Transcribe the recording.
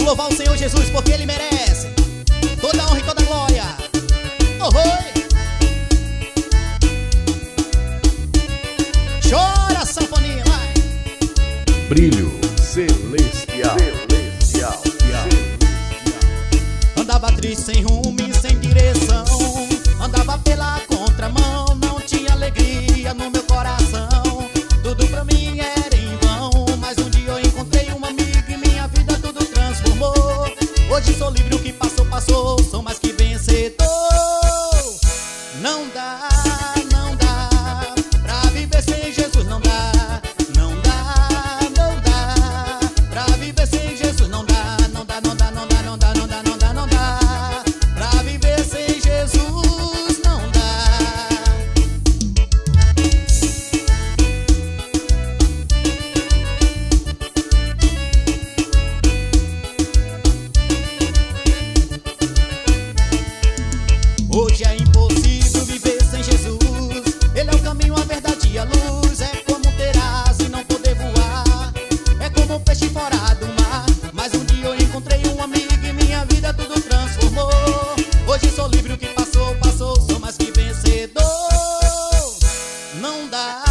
louvar o Senhor Jesus, porque Ele merece toda a honra e toda a glória. Oh, oi. Chora, sanfoninha, vai. Brilho celestial. Andava triste, sem rumo e sem direção. Andava pela contramão, não tinha alegria no meu coração. Tudo pra mim era em vão, mas um dia eu encontrei um amigo e minha vida tudo transformou. Hoje sou livre, o que passou, passou, sou mais que vencedor. Não dá, não dá pra viver sem Jesus, não dá. Não dá, não dá pra viver sem Jesus, não dá. Não dá, não dá, não dá, não dá, não dá, não dá, não dá pra viver sem Jesus, não dá. Hoje é impossível viver sem Jesus. Ele é o caminho, a verdade e a luz. É como ter asa e não poder voar. É como um peixe fora do mar. Mas um dia eu encontrei um amigo e minha vida tudo transformou. Hoje sou livre, o que passou, passou, sou mais que vencedor. Não dá,